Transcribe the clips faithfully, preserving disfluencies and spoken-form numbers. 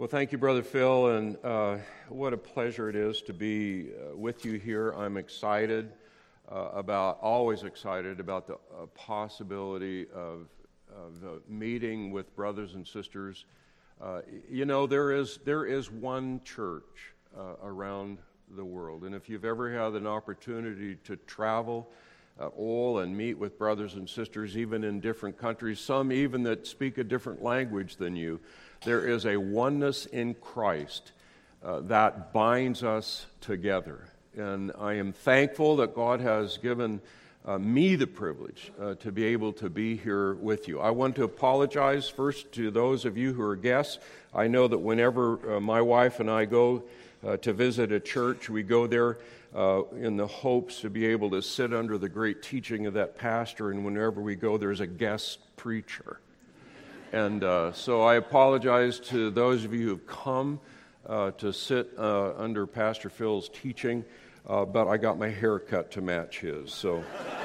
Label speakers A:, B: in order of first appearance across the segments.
A: Well, thank you, Brother Phil, and uh, what a pleasure it is to be uh, with you here. I'm excited uh, about, always excited about the uh, possibility of, of uh, meeting with brothers and sisters. Uh, you know, there is there is one church uh, around the world, and if you've ever had an opportunity to travel at all and meet with brothers and sisters, even in different countries, some even that speak a different language than you, there is a oneness in Christ uh, that binds us together. And I am thankful that God has given uh, me the privilege uh, to be able to be here with you. I want to apologize first to those of you who are guests. I know that whenever uh, my wife and I go uh, to visit a church, we go there uh, in the hopes to be able to sit under the great teaching of that pastor, and whenever we go, there's a guest preacher. And uh, so I apologize to those of you who have come uh, to sit uh, under Pastor Phil's teaching, uh, but I got my hair cut to match his. So,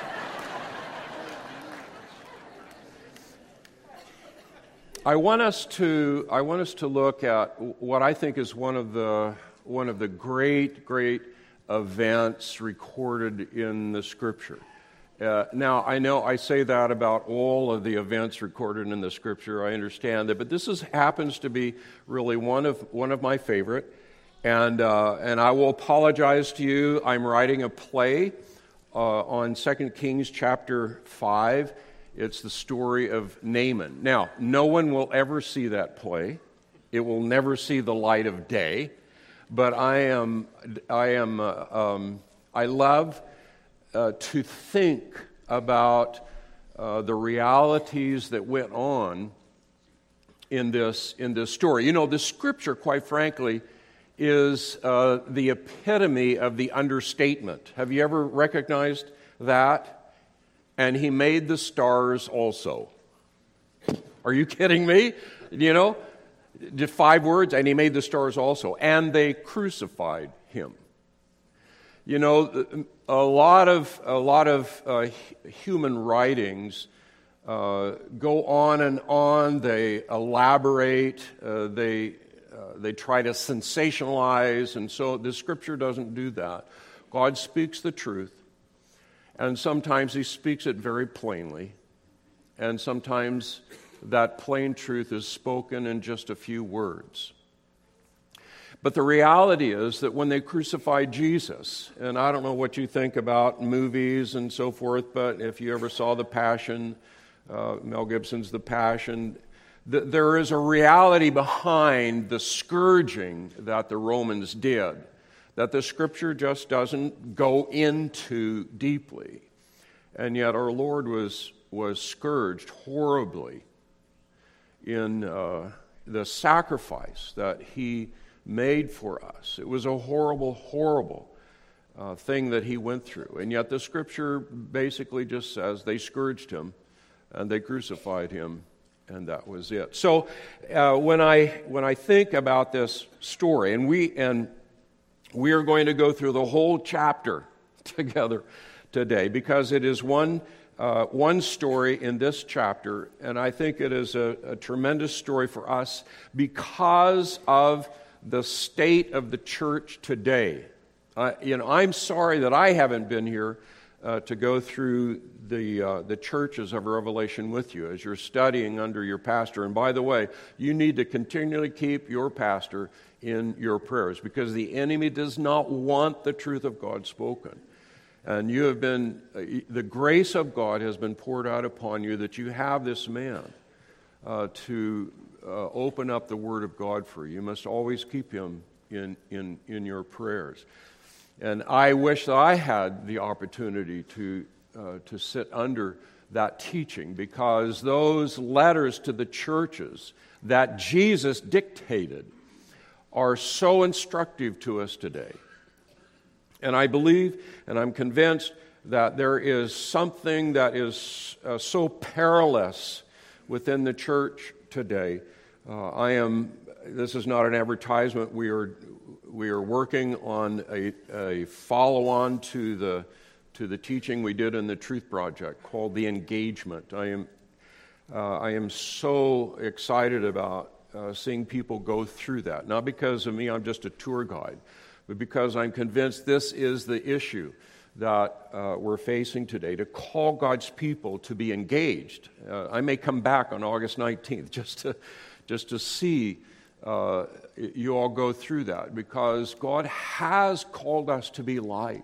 A: I want us to I want us to look at what I think is one of the one of the great great events recorded in the Scripture. Uh, now, I know I say that about all of the events recorded in the Scripture. I understand that, but this is, happens to be really one of one of my favorite. And uh, and I will apologize to you. I'm writing a play uh, on Second Kings chapter five. It's the story of Naaman. Now, no one will ever see that play. It will never see the light of day. But I am I am uh, um, I love. Uh, to think about uh, the realities that went on in this in this story. You know, the Scripture, quite frankly, is uh, the epitome of the understatement. Have you ever recognized that? And he made the stars also. Are you kidding me? You know, just five words, and he made the stars also. And they crucified him. You know, a lot of a lot of uh, human writings uh, go on and on. They elaborate. Uh, they uh, they try to sensationalize, and so the Scripture doesn't do that. God speaks the truth, and sometimes He speaks it very plainly, and sometimes that plain truth is spoken in just a few words. But the reality is that when they crucified Jesus, and I don't know what you think about movies and so forth, but if you ever saw The Passion, uh, Mel Gibson's The Passion, th- there is a reality behind the scourging that the Romans did that the Scripture just doesn't go into deeply. And yet our Lord was, was scourged horribly in uh, the sacrifice that He made for us. It was a horrible, horrible uh, thing that He went through. And yet the Scripture basically just says they scourged Him and they crucified Him, and that was it. So uh, when I when I think about this story, and we and we are going to go through the whole chapter together today, because it is one uh, one story in this chapter, and I think it is a, a tremendous story for us because of the state of the church today. Uh, you know, I'm sorry that I haven't been here uh, to go through the uh, the churches of Revelation with you as you're studying under your pastor. And by the way, you need to continually keep your pastor in your prayers, because the enemy does not want the truth of God spoken. And you have been, uh, the grace of God has been poured out upon you that you have this man uh, to Uh, open up the Word of God for you. You must always keep him in, in, in your prayers. And I wish that I had the opportunity to, uh, to sit under that teaching, because those letters to the churches that Jesus dictated are so instructive to us today. And I believe, and I'm convinced, that there is something that is uh, so perilous within the church today. Uh, I am, this is not an advertisement, we are we are working on a, a follow-on to the to the teaching we did in the Truth Project called The Engagement. I am uh, I am so excited about uh, seeing people go through that. Not because of me, I'm just a tour guide, but because I'm convinced this is the issue that uh, we're facing today, to call God's people to be engaged. Uh, I may come back on August nineteenth just to, just to see uh, you all go through that, because God has called us to be light.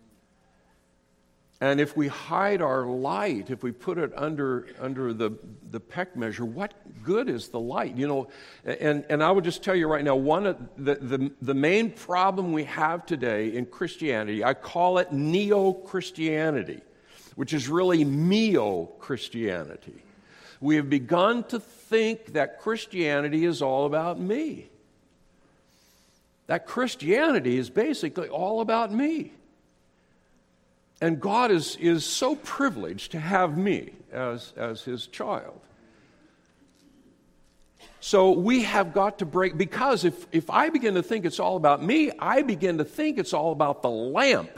A: And if we hide our light, if we put it under under the, the peck measure, what good is the light? You know, and, and I would just tell you right now, one of the, the, the main problem we have today in Christianity, I call it neo-Christianity, which is really meo-Christianity. We have begun to think that Christianity is all about me. That Christianity is basically all about me. And God is, is so privileged to have me as, as his child. So we have got to break, because if, if I begin to think it's all about me, I begin to think it's all about the lamp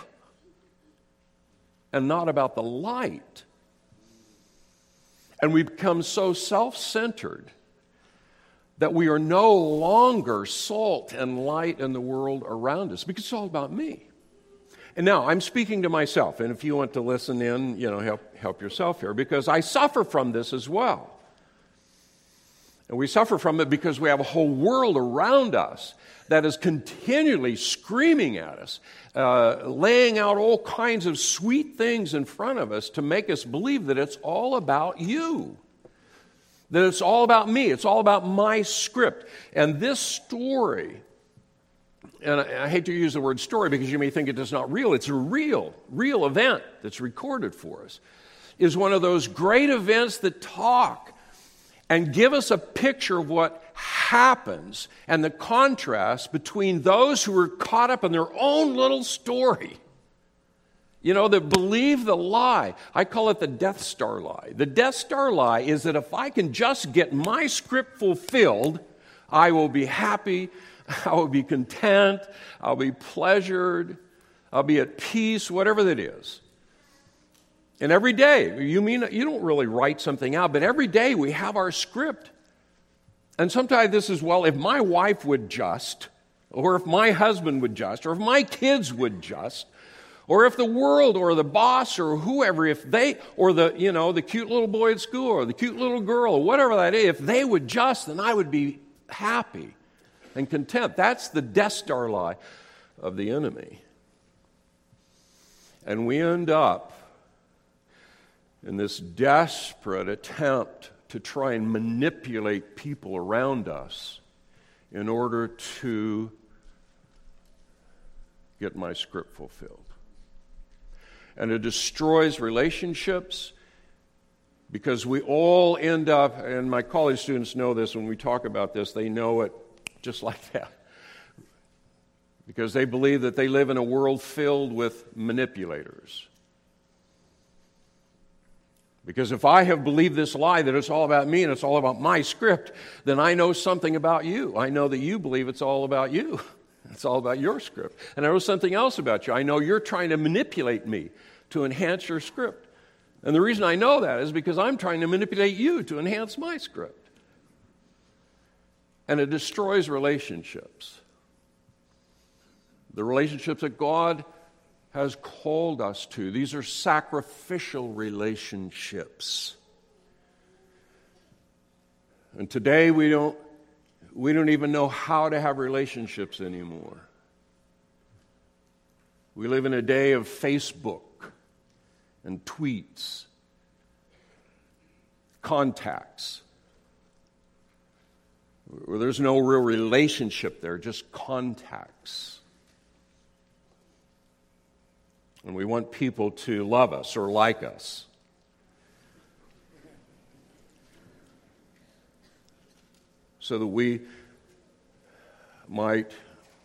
A: and not about the light. And we become so self-centered that we are no longer salt and light in the world around us, because it's all about me. And now, I'm speaking to myself, and if you want to listen in, you know, help, help yourself here, because I suffer from this as well. And we suffer from it because we have a whole world around us that is continually screaming at us, uh, laying out all kinds of sweet things in front of us to make us believe that it's all about you, that it's all about me, it's all about my script. And this story, and I hate to use the word story because you may think it is not real, it's a real, real event that's recorded for us, is one of those great events that talk and give us a picture of what happens and the contrast between those who are caught up in their own little story, you know, that believe the lie. I call it the Death Star lie. The Death Star lie is that if I can just get my script fulfilled, I will be happy, I will be content, I'll be pleasured, I'll be at peace, whatever that is. And every day, you mean you don't really write something out, but every day we have our script. And sometimes this is, well, if my wife would just, or if my husband would just, or if my kids would just, or if the world or the boss or whoever, if they, or the, you know, the cute little boy at school or the cute little girl or whatever that is, if they would just, then I would be happy and content. That's the Death Star lie of the enemy. And we end up in this desperate attempt to try and manipulate people around us in order to get my script fulfilled. And it destroys relationships, because we all end up, and my college students know this when we talk about this, they know it just like that. Because they believe that they live in a world filled with manipulators. Because if I have believed this lie that it's all about me and it's all about my script, then I know something about you. I know that you believe it's all about you. It's all about your script. And I know something else about you. I know you're trying to manipulate me to enhance your script. And the reason I know that is because I'm trying to manipulate you to enhance my script. And it destroys relationships. The relationships that God has called us to. These are sacrificial relationships. And today we don't we don't even know how to have relationships anymore. We live in a day of Facebook and tweets, contacts, where there's no real relationship there, just contacts. And we want people to love us or like us. So that we might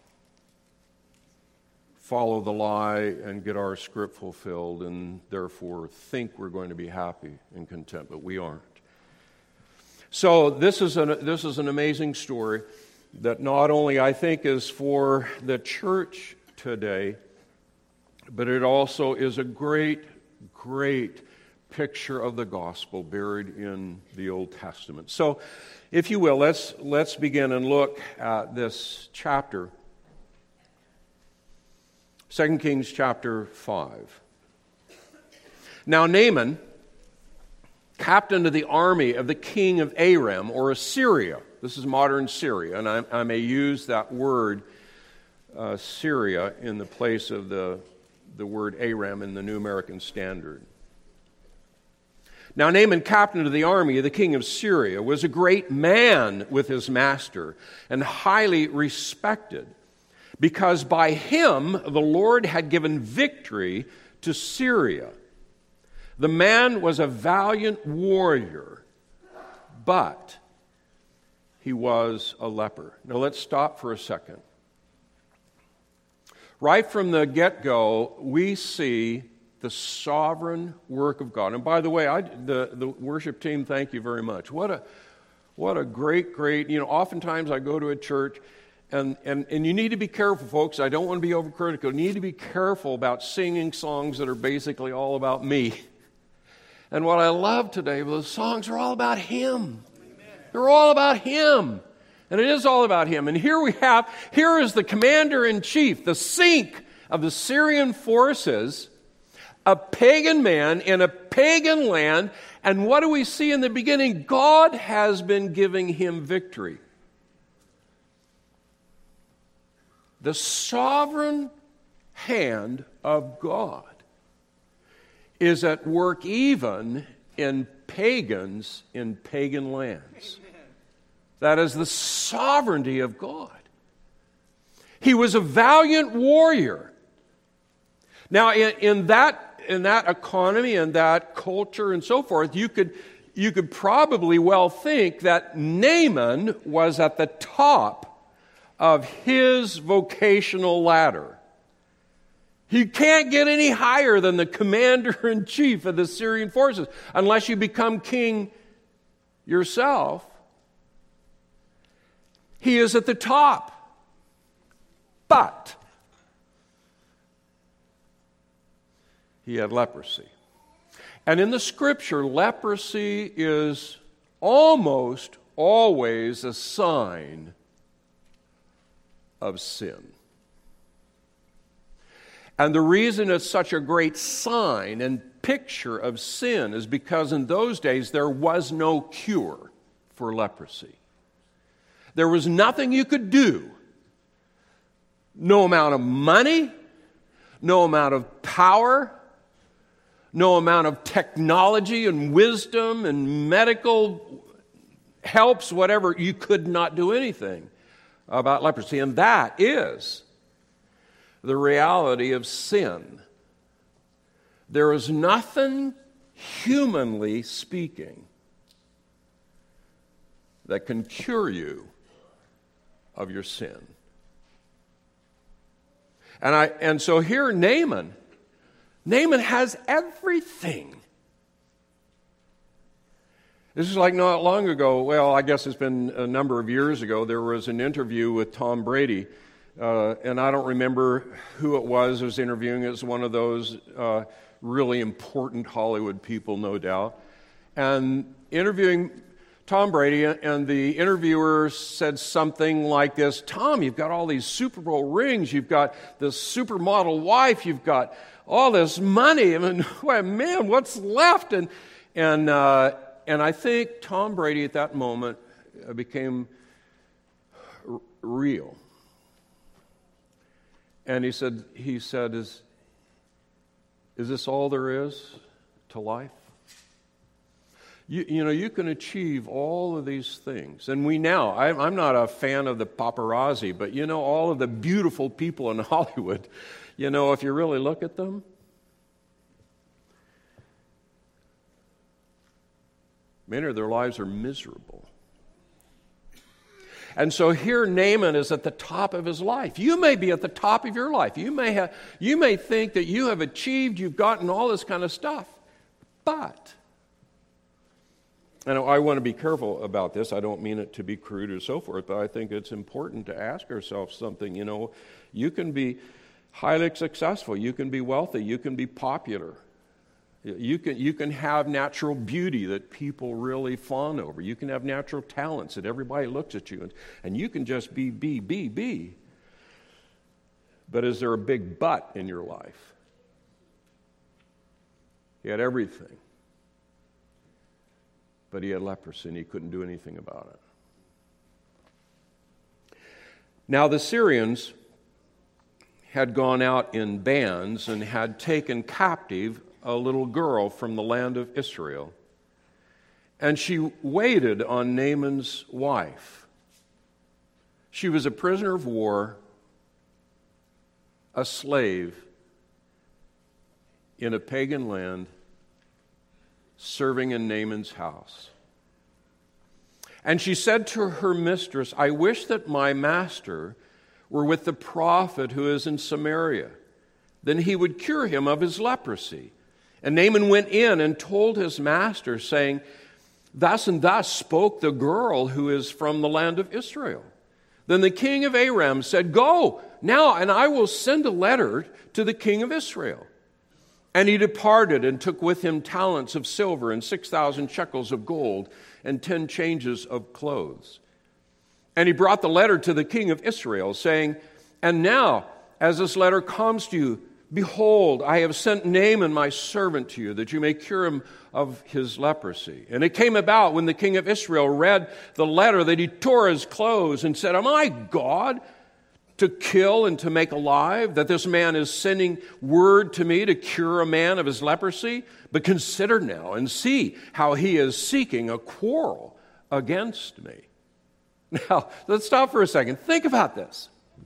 A: follow the lie and get our script fulfilled and therefore think we're going to be happy and content, but we aren't. So this is an, this is an amazing story that not only I think is for the church today, but it also is a great, great picture of the gospel buried in the Old Testament. So If you will, let's, let's begin and look at this chapter. Second Kings chapter five. Now Naaman, captain of the army of the king of Aram, or Assyria. This is modern Syria, and I, I may use that word uh, Syria in the place of the, the word Aram in the New American Standard. Now Naaman, captain of the army of the king of Syria, was a great man with his master and highly respected, because by him the Lord had given victory to Syria. The man was a valiant warrior, but he was a leper. Now let's stop for a second. Right from the get-go, we see the sovereign work of God. And by the way, I, the, the worship team, thank you very much. What a, what a great, great, you know, oftentimes I go to a church, and, and, and you need to be careful, folks. I don't want to be overcritical. You need to be careful about singing songs that are basically all about me. And what I love today, well, the songs are all about Him. They're all about Him. And it is all about Him. And here we have, here is the commander-in-chief, the sink of the Syrian forces, a pagan man in a pagan land. And what do we see in the beginning? God has been giving him victory. The sovereign hand of God is at work even in pagans in pagan lands. Amen. That is the sovereignty of God. He was a valiant warrior. Now, in, in that in that economy and that culture and so forth, you could you could probably well think that Naaman was at the top of his vocational ladder. You can't get any higher than the commander-in-chief of the Syrian forces unless you become king yourself. He is at the top. But he had leprosy. And in the Scripture, leprosy is almost always a sign of sin. And the reason it's such a great sign and picture of sin is because in those days there was no cure for leprosy. There was nothing you could do. No amount of money, no amount of power, no amount of technology and wisdom and medical helps, whatever. You could not do anything about leprosy. And that is the reality of sin. There is nothing, humanly speaking, that can cure you of your sin. And I and so here Naaman, Naaman has everything. This is like not long ago, well, I guess it's been a number of years ago, there was an interview with Tom Brady. Uh, and I don't remember who it was who was interviewing. It was one of those uh, really important Hollywood people, no doubt. And interviewing Tom Brady, and the interviewer said something like this: Tom, you've got all these Super Bowl rings, you've got this supermodel wife, you've got all this money. I mean, man, what's left? And and uh, and I think Tom Brady at that moment became r- real. And he said, he said, is, is this all there is to life? You, you know, you can achieve all of these things. And we now, I, I'm not a fan of the paparazzi, but you know, all of the beautiful people in Hollywood, you know, if you really look at them, many of their lives are miserable. And so here Naaman is at the top of his life. You may be at the top of your life. You may have, you may think that you have achieved, you've gotten all this kind of stuff. But, and I want to be careful about this. I don't mean it to be crude or so forth, but I think it's important to ask ourselves something. You know, you can be highly successful. You can be wealthy. You can be popular. You can, you can have natural beauty that people really fawn over. You can have natural talents that everybody looks at you, and, and you can just be, be, be, be. But is there a big but in your life? He had everything, but he had leprosy and he couldn't do anything about it. Now the Syrians had gone out in bands and had taken captive a little girl from the land of Israel, and she waited on Naaman's wife. She was a prisoner of war, a slave in a pagan land, serving in Naaman's house. And she said to her mistress, "I wish that my master were with the prophet who is in Samaria. Then he would cure him of his leprosy." And Naaman went in and told his master, saying, "Thus and thus spoke the girl who is from the land of Israel." Then the king of Aram said, "Go now, and I will send a letter to the king of Israel." And he departed and took with him talents of silver and six thousand shekels of gold and ten changes of clothes. And he brought the letter to the king of Israel, saying, "And now, as this letter comes to you, behold, I have sent Naaman my servant to you, that you may cure him of his leprosy." And it came about, when the king of Israel read the letter, that he tore his clothes and said, "Am I God to kill and to make alive, that this man is sending word to me to cure a man of his leprosy? But consider now and see how he is seeking a quarrel against me." Now, let's stop for a second. Think about this.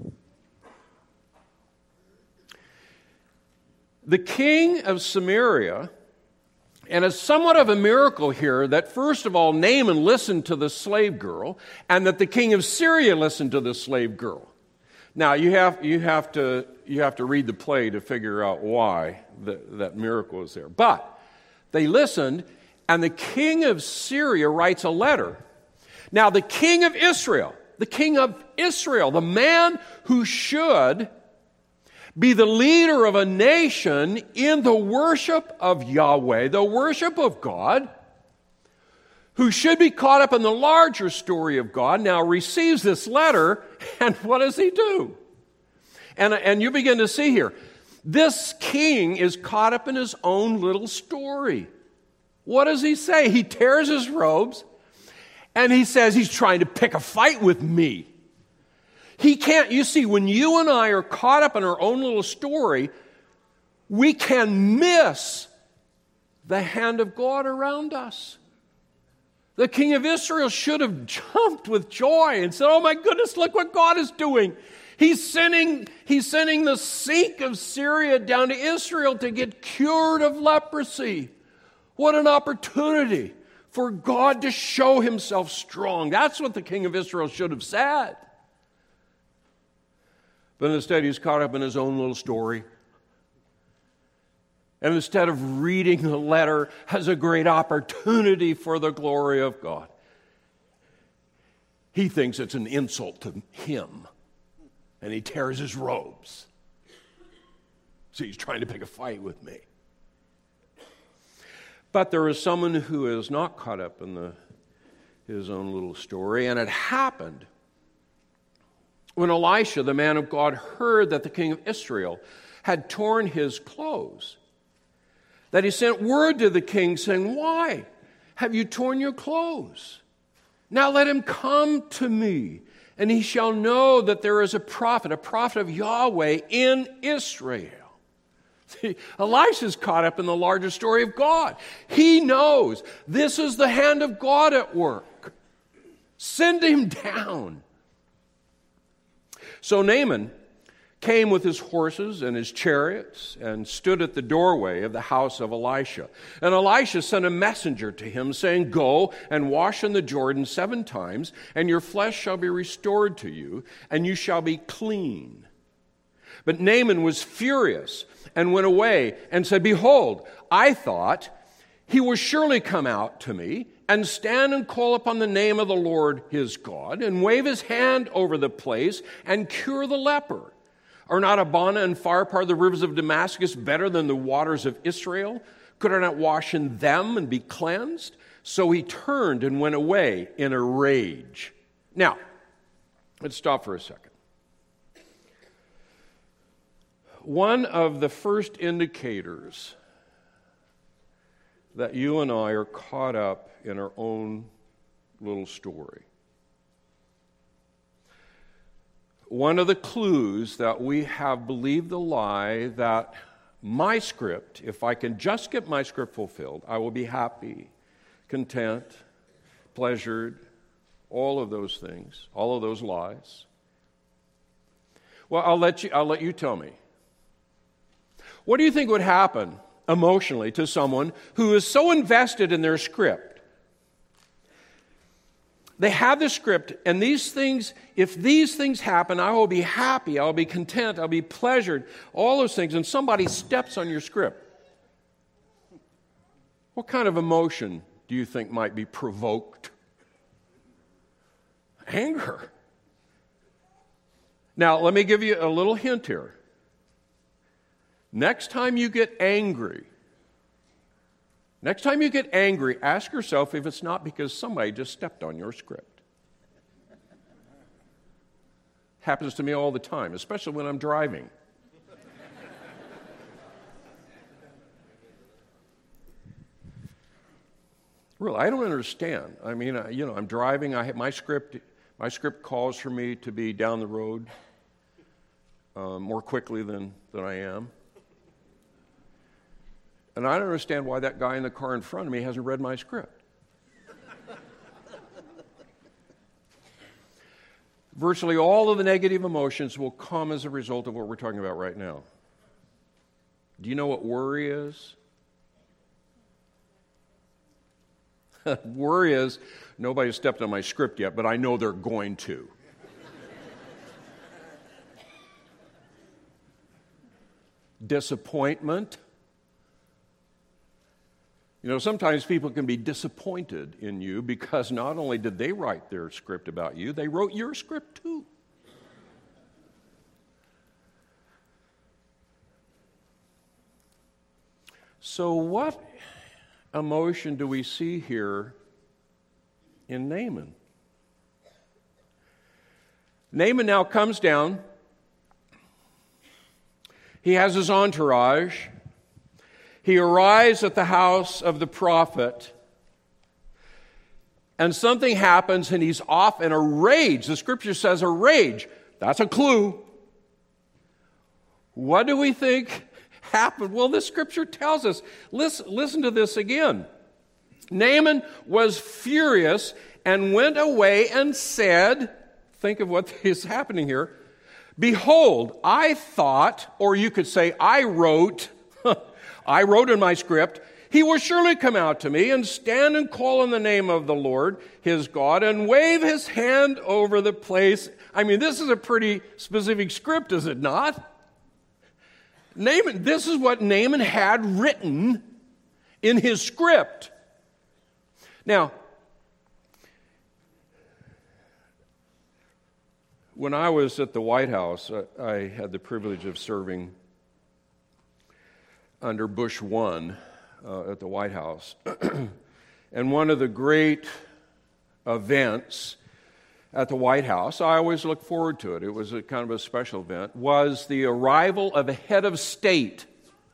A: The king of Samaria, and it's somewhat of a miracle here that, first of all, Naaman listened to the slave girl, and that the king of Syria listened to the slave girl. Now, you have, you have, to, you have to read the play to figure out why the, that miracle is there. But they listened, and the king of Syria writes a letter. Now, the king of Israel, the king of Israel, the man who should be the leader of a nation in the worship of Yahweh, the worship of God, who should be caught up in the larger story of God, now receives this letter, and what does he do? And, and you begin to see here, this king is caught up in his own little story. What does he say? He tears his robes, and he says he's trying to pick a fight with me. He can't, you see, when you and I are caught up in our own little story, we can miss the hand of God around us. The king of Israel should have jumped with joy and said, "Oh my goodness, look what God is doing. He's sending, he's sending the Sikh of Syria down to Israel to get cured of leprosy. What an opportunity for God to show himself strong." That's what the king of Israel should have said. But instead, he's caught up in his own little story. And instead of reading the letter as a great opportunity for the glory of God, he thinks it's an insult to him. And he tears his robes. So he's trying to pick a fight with me. But there is someone who is not caught up in the, his own little story. And it happened when Elisha, the man of God, heard that the king of Israel had torn his clothes, that he sent word to the king saying, "Why have you torn your clothes? Now let him come to me, and he shall know that there is a prophet, a prophet of Yahweh in Israel." See, Elisha's caught up in the larger story of God. He knows this is the hand of God at work. Send him down. So Naaman came with his horses and his chariots and stood at the doorway of the house of Elisha. And Elisha sent a messenger to him, saying, "Go and wash in the Jordan seven times, and your flesh shall be restored to you, and you shall be clean." But Naaman was furious and went away and said, "Behold, I thought he will surely come out to me and stand and call upon the name of the Lord his God, and wave his hand over the place and cure the leper. Are not Abana and Pharpar, the rivers of Damascus, better than the waters of Israel? Could I not wash in them and be cleansed? So he turned and went away in a rage. Now, let's stop for a second. One of the first indicators that you and I are caught up in our own little story. One of the clues that we have believed the lie that my script, if I can just get my script fulfilled, I will be happy, content, pleasured, all of those things, all of those lies. Well, I'll let you, I'll let you tell me. What do you think would happen emotionally to someone who is so invested in their script? They have the script, and these things, if these things happen, I will be happy, I'll be content, I'll be pleasured, all those things, and somebody steps on your script. What kind of emotion do you think might be provoked? Anger. Now, let me give you a little hint here. Next time you get angry, next time you get angry, ask yourself if it's not because somebody just stepped on your script. Happens to me all the time, especially when I'm driving. Really, I don't understand. I mean, I, you know, I'm driving. I have my script. My script calls for me to be down the road uh, more quickly than than I am. And I don't understand why that guy in the car in front of me hasn't read my script. Virtually all of the negative emotions will come as a result of what we're talking about right now. Do you know what worry is? Worry is, nobody's stepped on my script yet, but I know they're going to. Disappointment. You know, sometimes people can be disappointed in you because not only did they write their script about you, they wrote your script too. So what emotion do we see here in Naaman? Naaman now comes down. He has his entourage. He arrives at the house of the prophet, and something happens, and he's off in a rage. The scripture says a rage. That's a clue. What do we think happened? Well, this scripture tells us. Listen, listen to this again. Naaman was furious and went away and said, think of what is happening here, behold, I thought, or you could say, I wrote, I wrote in my script, he will surely come out to me and stand and call on the name of the Lord, his God, and wave his hand over the place. I mean, this is a pretty specific script, is it not? Naaman, this is what Naaman had written in his script. Now, when I was at the White House, I, I had the privilege of serving under Bush one uh, at the White House. And one of the great events at the White House, I always look forward to it, it was a kind of a special event, was the arrival of a head of state.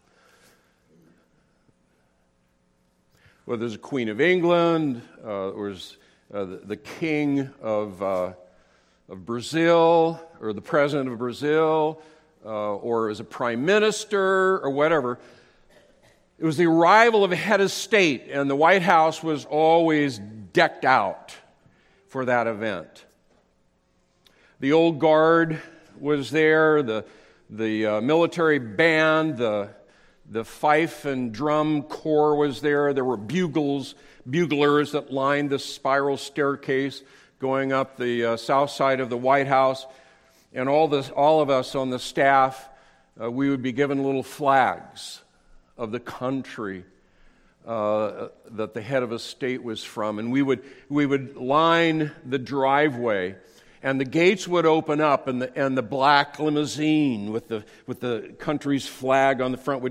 A: Whether it was the Queen of England, uh, or was, uh, the, the King of, uh, of Brazil, or the President of Brazil, uh, or as a Prime Minister, or whatever. It was the arrival of a head of state, and the White House was always decked out for that event. The old guard was there, the, the uh, military band, the, the fife and drum corps was there. There were bugles, buglers that lined the spiral staircase going up the uh, south side of the White House. And all, this, all of us on the staff, uh, we would be given little flags of the country uh, that the head of a state was from. And we would we would line the driveway, and the gates would open up, and the and the black limousine with the with the country's flag on the front would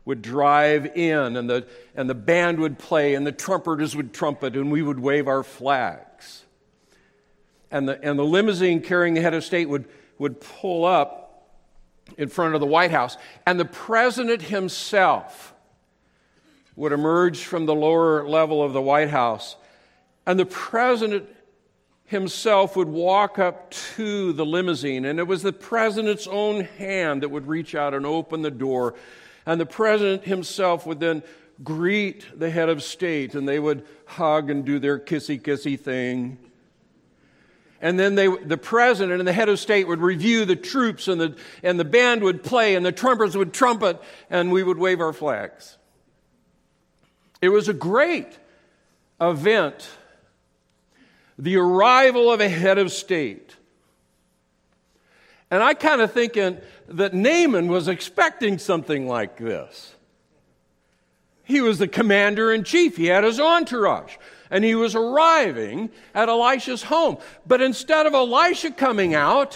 A: would drive in, and the, and the band would play, and the trumpeters would trumpet, and we would wave our flags. And the, and the limousine carrying the head of state would, would pull up in front of the White House, and the president himself would emerge from the lower level of the White House, and the president himself would walk up to the limousine, and it was the president's own hand that would reach out and open the door, and the president himself would then greet the head of state, and they would hug and do their kissy-kissy thing. And then they, the president and the head of state would review the troops, and the, and the band would play, and the trumpeters would trumpet, and we would wave our flags. It was a great event, the arrival of a head of state. And I kind of thinking that Naaman was expecting something like this. He was the commander-in-chief. He had his entourage. And he was arriving at Elisha's home. But instead of Elisha coming out,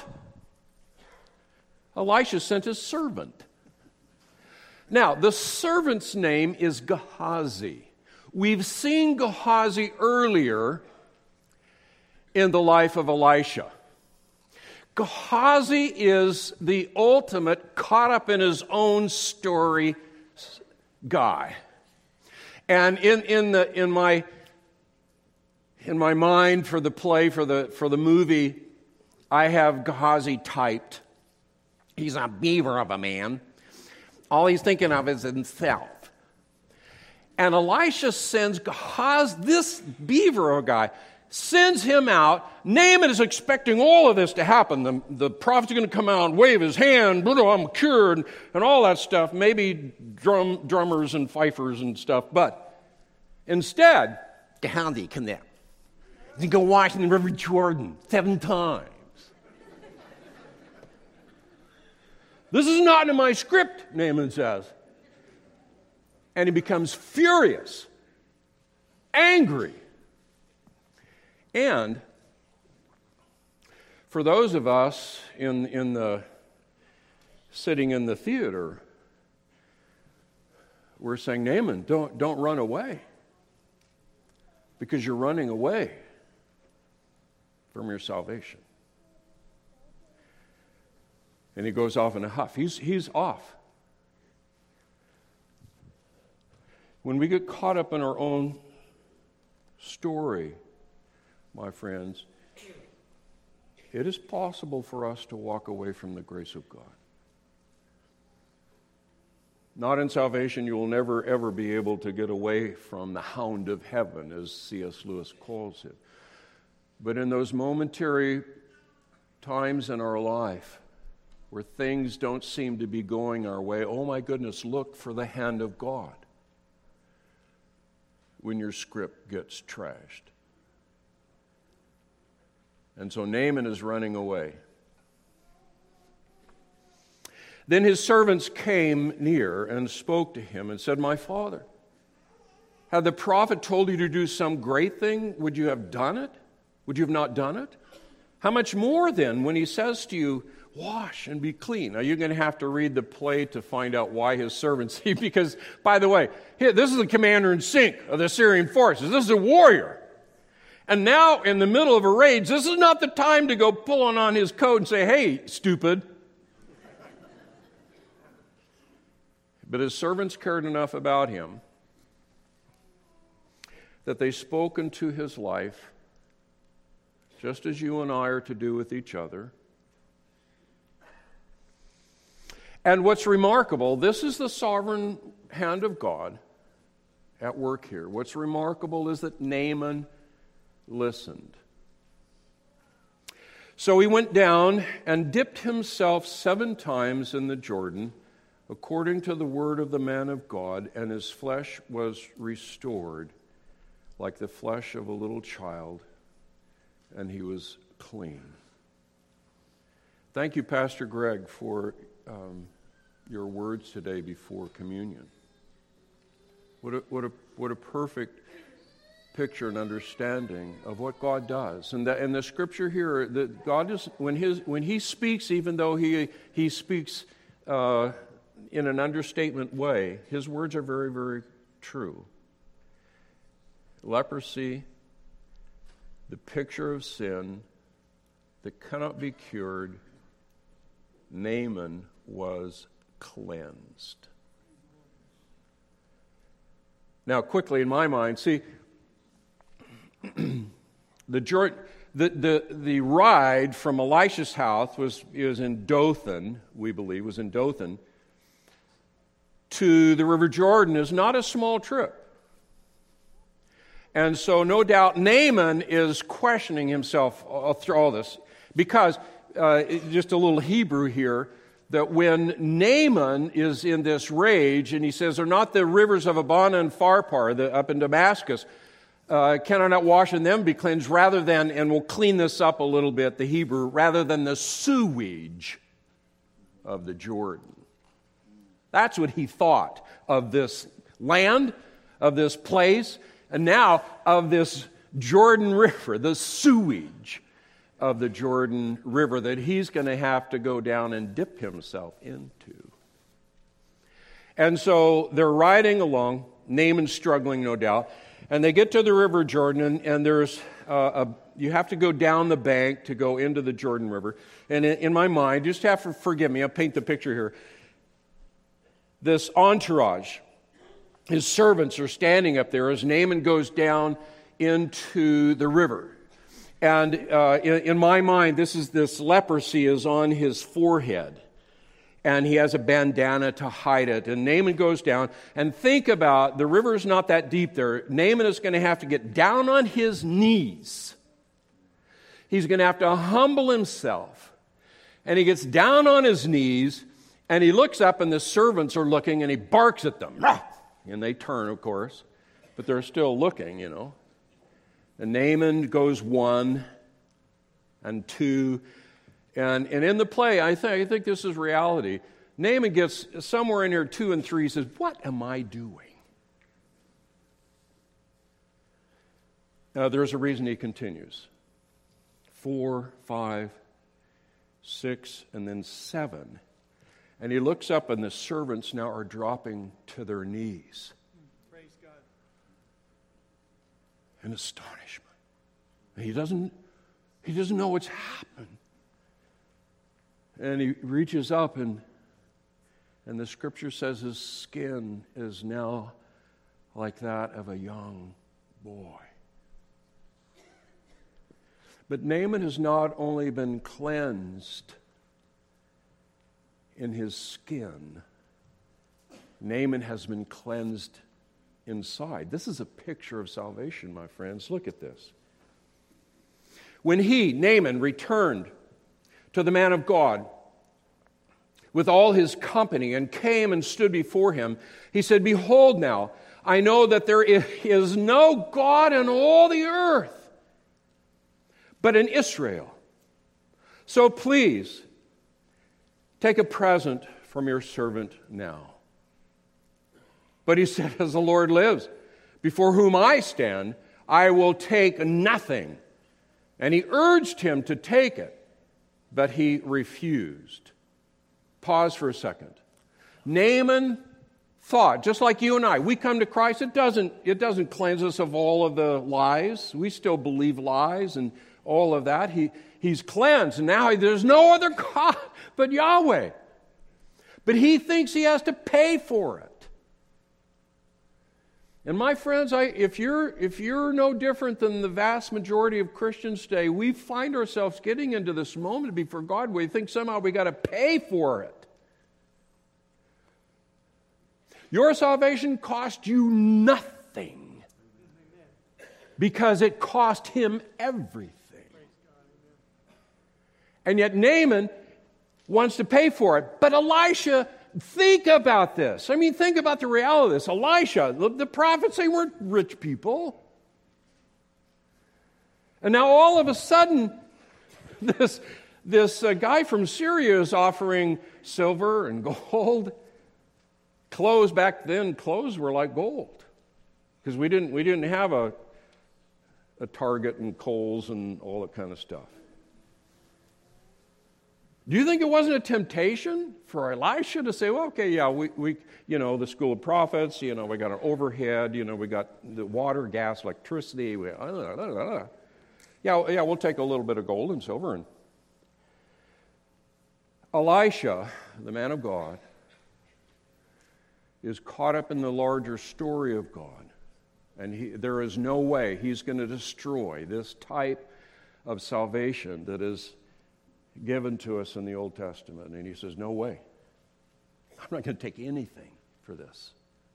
A: Elisha sent his servant. Now, the servant's name is Gehazi. We've seen Gehazi earlier in the life of Elisha. Gehazi is the ultimate caught up in his own story guy. And in, in the in my in my mind for the play, for the for the movie, I have Gehazi typed. He's a beaver of a man. All he's thinking of is himself. And Elisha sends Gehazi, this beaver of a guy, sends him out. Naaman is expecting all of this to happen. The, the prophet's going to come out and wave his hand, I'm cured, and, and all that stuff. Maybe drum, drummers and fifers and stuff. But instead, Gehazi come there. He's going to wash in the River Jordan seven times. This is not in my script, Naaman says. And he becomes furious, angry. And for those of us in, in the sitting in the theater, we're saying, Naaman, don't, don't run away. Because you're running away from your salvation. And he goes off in a huff. He's, he's off. When we get caught up in our own story, my friends, it is possible for us to walk away from the grace of God. Not in salvation, you will never, ever be able to get away from the hound of heaven, as C S Lewis calls it. But in those momentary times in our life where things don't seem to be going our way, oh my goodness, look for the hand of God when your script gets trashed. And so Naaman is running away. Then his servants came near and spoke to him and said, My father, had the prophet told you to do some great thing, would you have done it? Would you have not done it? How much more then when he says to you, wash and be clean? Now, you're going to have to read the play to find out why his servants, because, by the way, here, this is the commander-in-chief of the Assyrian forces. This is a warrior. And now, in the middle of a rage, this is not the time to go pulling on his coat and say, hey, stupid. But his servants cared enough about him that they spoke into his life, just as you and I are to do with each other. And what's remarkable, this is the sovereign hand of God at work here. What's remarkable is that Naaman listened. So he went down and dipped himself seven times in the Jordan, according to the word of the man of God, and his flesh was restored like the flesh of a little child, and he was clean. Thank you, Pastor Greg, for um, your words today before communion. What a, what a, what a perfect picture and understanding of what God does. And that in the scripture here, that God is, when his when he speaks, even though he he speaks uh, in an understatement way, his words are very, very true. Leprosy, the picture of sin that cannot be cured, Naaman was cleansed. Now, quickly in my mind, see, the, Jordan, the the the ride from Elisha's house was was in Dothan, we believe, was in Dothan, to the River Jordan is not a small trip. And so, no doubt, Naaman is questioning himself through all this, because uh, just a little Hebrew here. That when Naaman is in this rage, and he says, "Are not the rivers of Abana and Pharpar, the, up in Damascus, uh, can I not wash in them, be cleansed?" Rather than, and we'll clean this up a little bit, the Hebrew, rather than the sewage of the Jordan. That's what he thought of this land, of this place, and now of this Jordan River, the sewage of the Jordan River that he's going to have to go down and dip himself into. And so they're riding along, Naaman's struggling, no doubt, and they get to the River Jordan, and, and there's uh, a, you have to go down the bank to go into the Jordan River. And in, in my mind, just have to forgive me, I'll paint the picture here. This entourage, his servants are standing up there as Naaman goes down into the river. And uh, in, in my mind, this is this leprosy is on his forehead. And he has a bandana to hide it. And Naaman goes down. And think about, the river is not that deep there. Naaman is going to have to get down on his knees. He's going to have to humble himself. And he gets down on his knees. And he looks up, and the servants are looking, and he barks at them. And they turn, of course. But they're still looking, you know. And Naaman goes one and two. And, and in the play, I, th- I think this is reality. Naaman gets somewhere in here two and three. He says, "What am I doing?" Now, there's a reason he continues. Four, five, six, and then seven. And he looks up, and the servants now are dropping to their knees. In astonishment. He doesn't, he doesn't know what's happened. And he reaches up, and, and the scripture says his skin is now like that of a young boy. But Naaman has not only been cleansed in his skin, Naaman has been cleansed inside. This is a picture of salvation, my friends. Look at this. When he, Naaman, returned to the man of God with all his company and came and stood before him, he said, "Behold now, I know that there is no God in all the earth but in Israel. So please, take a present from your servant now." But he said, "As the Lord lives, before whom I stand, I will take nothing." And he urged him to take it, but he refused. Pause for a second. Naaman thought, just like you and I, we come to Christ, it doesn't, it doesn't cleanse us of all of the lies. We still believe lies and all of that. He, he's cleansed, and now there's no other God but Yahweh. But he thinks he has to pay for it. And my friends, I, if you're if you're no different than the vast majority of Christians today, we find ourselves getting into this moment before God where we think somehow we got to pay for it. Your salvation cost you nothing because it cost him everything. And yet Naaman wants to pay for it, but Elisha. Think about this. I mean, think about the reality of this. Elisha, the, the prophets, they weren't rich people. And now all of a sudden, this, this uh, guy from Syria is offering silver and gold. Clothes back then, clothes were like gold. Because we didn't, we didn't have a, a Target and Kohl's and all that kind of stuff. Do you think it wasn't a temptation for Elisha to say, well, okay, yeah, we, we you know, the school of prophets, you know, we got an overhead, you know, we got the water, gas, electricity. We, uh, uh, uh, uh. Yeah, yeah, we'll take a little bit of gold and silver. And Elisha, the man of God, is caught up in the larger story of God. And he, there is no way he's going to destroy this type of salvation that is given to us in the Old Testament. And he says, no way. I'm not going to take anything for this.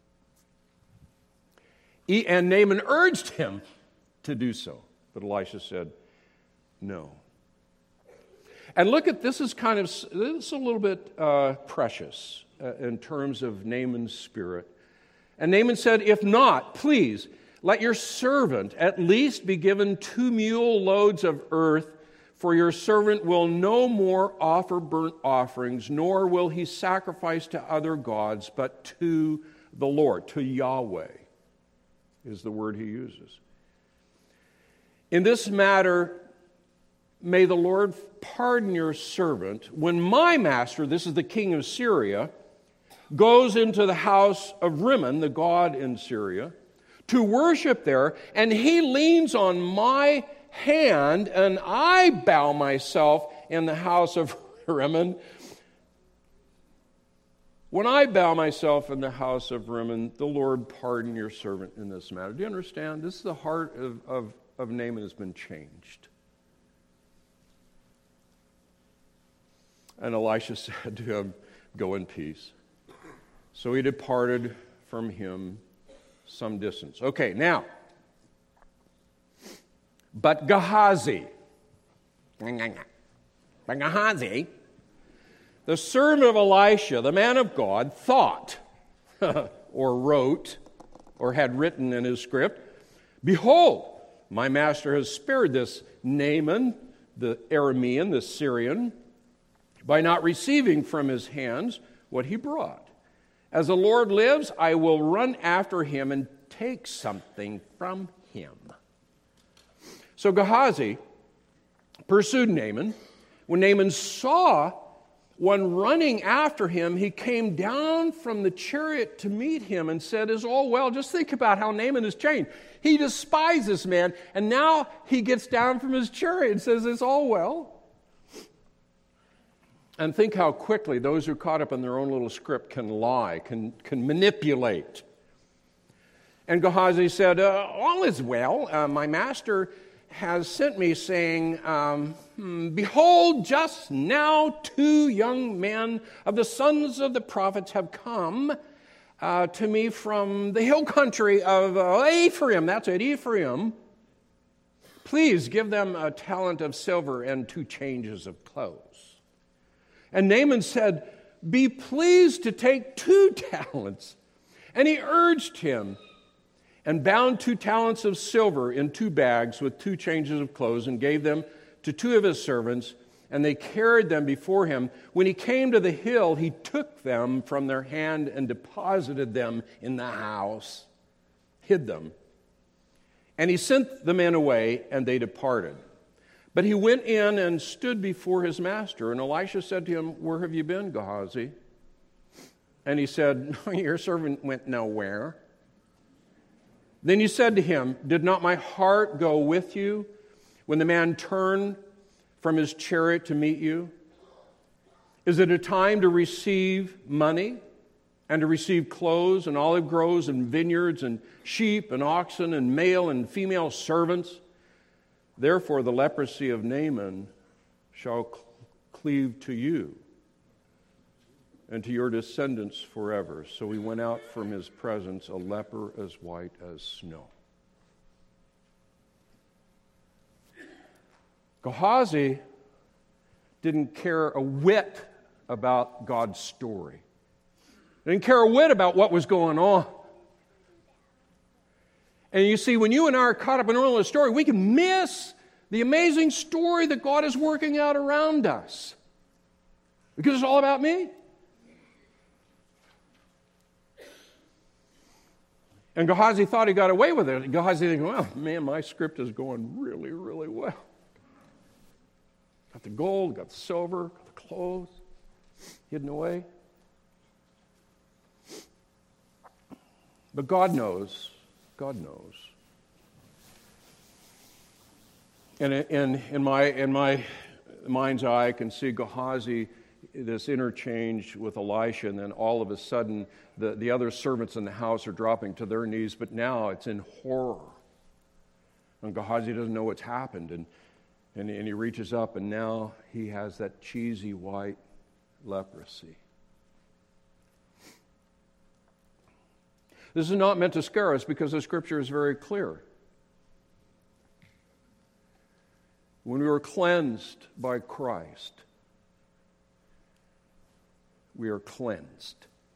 A: He, and Naaman urged him to do so. But Elisha said, no. And look at, this is kind of, this is a little bit uh, precious uh, in terms of Naaman's spirit. And Naaman said, if not, please, let your servant at least be given two mule loads of earth, for your servant will no more offer burnt offerings, nor will he sacrifice to other gods, but to the Lord, to Yahweh, is the word he uses. In this matter, may the Lord pardon your servant when my master, this is the king of Syria, goes into the house of Rimmon, the god in Syria, to worship there, and he leans on my hand, and I bow myself in the house of Rimmon. When I bow myself in the house of Rimmon, the Lord pardon your servant in this matter. Do you understand? This is the heart of, of, of Naaman has been changed. And Elisha said to him, go in peace. So he departed from him some distance. Okay, now, but Gehazi, but Gehazi, the servant of Elisha, the man of God, thought, or wrote, or had written in his script, behold, my master has spared this Naaman, the Aramean, the Syrian, by not receiving from his hands what he brought. As the Lord lives, I will run after him and take something from him. So Gehazi pursued Naaman. When Naaman saw one running after him, he came down from the chariot to meet him and said, is all well? Just think about how Naaman has changed. He despised this man, and now he gets down from his chariot and says, is all well? And think how quickly those who are caught up in their own little script can lie, can, can manipulate. And Gehazi said, uh, all is well. Uh, my master has sent me saying, um, behold, just now two young men of the sons of the prophets have come uh, to me from the hill country of uh, Ephraim. That's it, Ephraim. Please give them a talent of silver and two changes of clothes. And Naaman said, be pleased to take two talents. And he urged him, and bound two talents of silver in two bags with two changes of clothes, and gave them to two of his servants, and they carried them before him. When he came to the hill, he took them from their hand and deposited them in the house, hid them. And he sent the men away, and they departed. But he went in and stood before his master, and Elisha said to him, where have you been, Gehazi? And he said, your servant went nowhere. Then he said to him, did not my heart go with you when the man turned from his chariot to meet you? Is it a time to receive money and to receive clothes and olive groves and vineyards and sheep and oxen and male and female servants? Therefore, the leprosy of Naaman shall cleave to you and to your descendants forever. So he went out from his presence, a leper as white as snow. Gehazi didn't care a whit about God's story. He didn't care a whit about what was going on. And you see, when you and I are caught up in our own story, we can miss the amazing story that God is working out around us. Because it's all about me. And Gehazi thought he got away with it. Gehazi thinking, well, man, my script is going really, really well. Got the gold, got the silver, got clothes hidden away. But God knows. God knows. And in, in, my, in my mind's eye, I can see Gehazi, this interchange with Elisha, and then all of a sudden the, the other servants in the house are dropping to their knees, but now it's in horror. And Gehazi doesn't know what's happened, and, and, and he reaches up, and now he has that cheesy white leprosy. This is not meant to scare us because the Scripture is very clear. When we were cleansed by Christ, we are cleansed.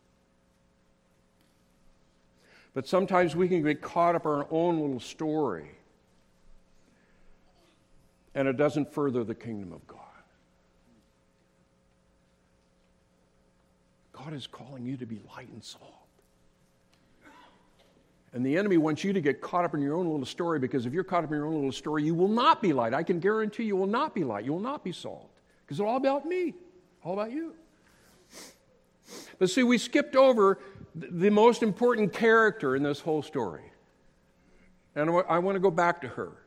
A: But sometimes we can get caught up in our own little story, and it doesn't further the kingdom of God. God is calling you to be light and salt. And the enemy wants you to get caught up in your own little story, because if you're caught up in your own little story, you will not be light. I can guarantee you will not be light. You will not be salt. Because it's all about me. All about you. But see, we skipped over the most important character in this whole story. And I want to go back to her.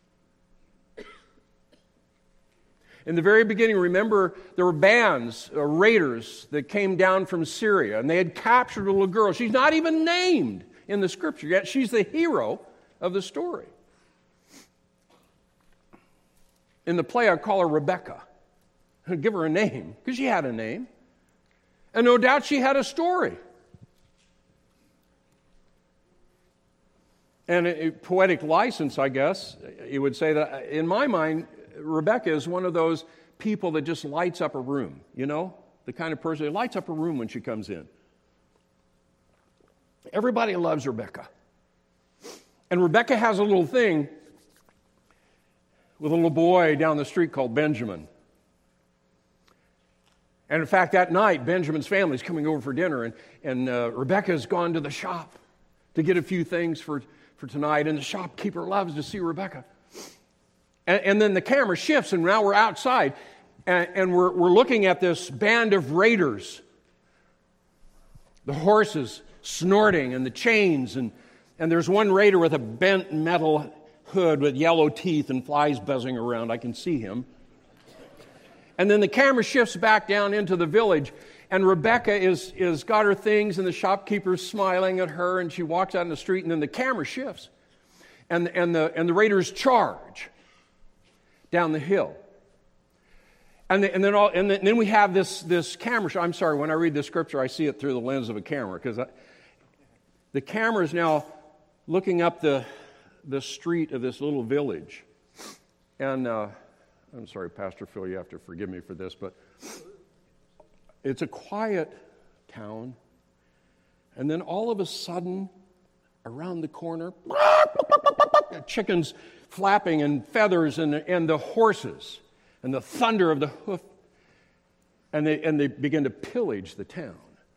A: In the very beginning, remember, there were bands, uh, raiders, that came down from Syria, and they had captured a little girl. She's not even named in the Scripture, yet she's the hero of the story. In the play, I call her Rebecca. I'd give her a name, because she had a name. And no doubt she had a story. And a, a poetic license, I guess, you would say that, in my mind, Rebecca is one of those people that just lights up a room, you know? The kind of person that lights up a room when she comes in. Everybody loves Rebecca. And Rebecca has a little thing with a little boy down the street called Benjamin. And in fact, that night, Benjamin's family is coming over for dinner, and, and uh, Rebecca's gone to the shop to get a few things for, for tonight, and the shopkeeper loves to see Rebecca. And, and then the camera shifts, and now we're outside, and, and we're, we're looking at this band of raiders. The horses snorting, and the chains, and, and there's one raider with a bent metal hood with yellow teeth and flies buzzing around. I can see him. And then the camera shifts back down into the village, and Rebecca is, is got her things, and the shopkeeper's smiling at her, and she walks out in the street, and then the camera shifts, and, and, the, and the raiders charge down the hill. And, the, and, then, all, and, the, and then we have this, this camera shot. I'm sorry, when I read the Scripture, I see it through the lens of a camera, because the camera is now looking up the, the street of this little village. And uh, I'm sorry, Pastor Phil, you have to forgive me for this, but it's a quiet town. And then all of a sudden, around the corner, chickens flapping and feathers and, and the horses and the thunder of the hoof. And they, and they begin to pillage the town.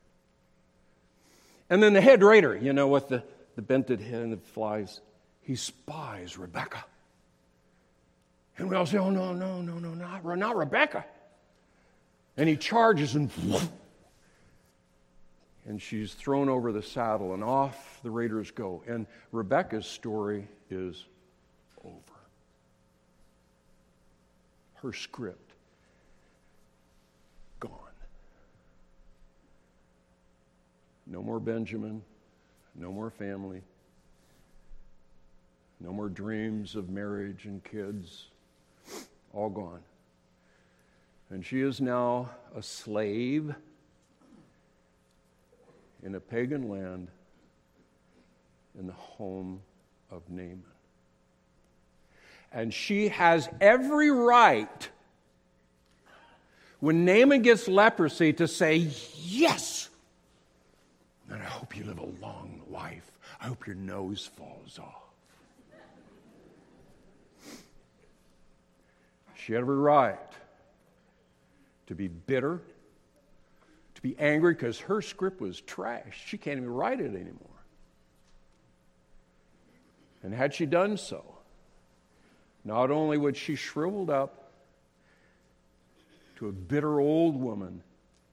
A: And then the head raider, you know, with the, the bented head and the flies, he spies Rebecca. And we all say, oh, no, no, no, no, not, not Rebecca. And he charges and and she's thrown over the saddle, and off the raiders go. And Rebecca's story is over. Her script, gone. No more Benjamin, no more family, no more dreams of marriage and kids, all gone. And she is now a slave in a pagan land in the home of Naaman. And she has every right, when Naaman gets leprosy, to say, yes, and I hope you live a long life. I hope your nose falls off. She had every right to be bitter, to be angry, because her script was trash. She can't even write it anymore. And had she done so, not only would she shriveled up to a bitter old woman.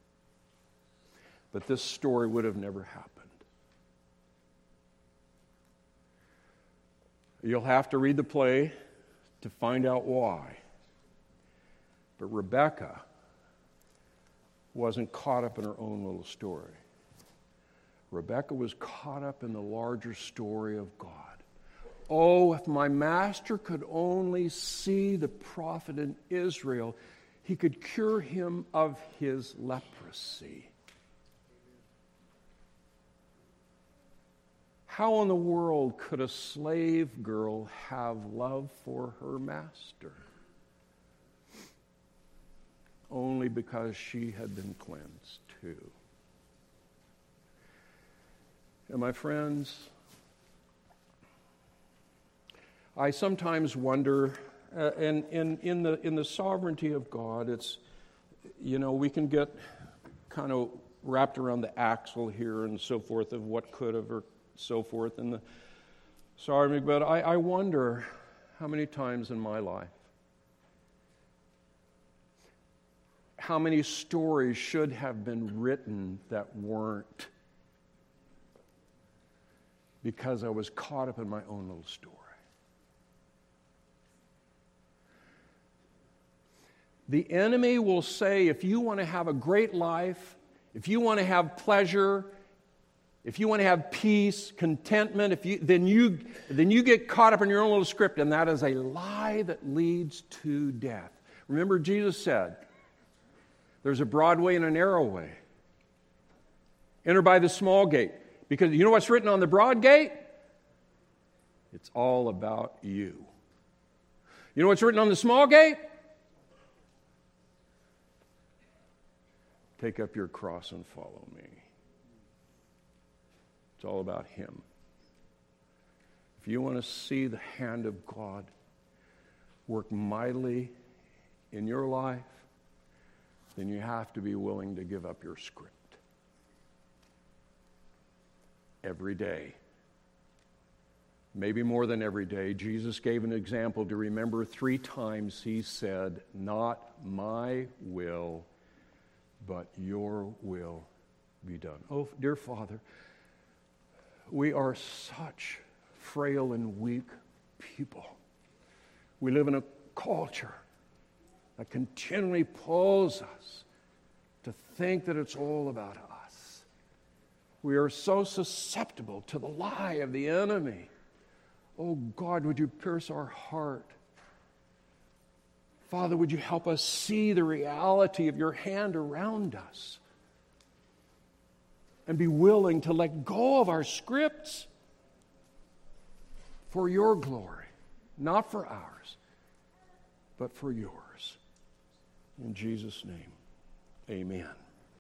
A: But this story would have never happened. You'll have to read the play to find out why. But Rebecca wasn't caught up in her own little story. Rebecca was caught up in the larger story of God. Oh, if my master could only see the prophet in Israel, he could cure him of his leprosy. How in the world could a slave girl have love for her master? Only because she had been cleansed too. And my friends, I sometimes wonder, uh, and, and in the in the sovereignty of God, it's, you know, we can get kind of wrapped around the axle here and so forth of what could have or so forth in the sovereignty, but I, I wonder how many times in my life, how many stories should have been written that weren't, because I was caught up in my own little story. The enemy will say, if you want to have a great life, if you want to have pleasure, if you want to have peace, contentment, if you, then you then you get caught up in your own little script, and that is a lie that leads to death. Remember, Jesus said, there's a broad way and a narrow way. Enter by the small gate. Because you know what's written on the broad gate? It's all about you. You know what's written on the small gate? Take up your cross and follow me. It's all about Him. If you want to see the hand of God work mightily in your life, then you have to be willing to give up your script. Every day. Maybe more than every day. Jesus gave an example to remember three times. He said, not my will, but your will be done. Oh, dear Father, we are such frail and weak people. We live in a culture that continually pulls us to think that it's all about us. We are so susceptible to the lie of the enemy. Oh God, would you pierce our heart? Father, would you help us see the reality of your hand around us and be willing to let go of our scripts for your glory, not for ours, but for yours. In Jesus' name, amen.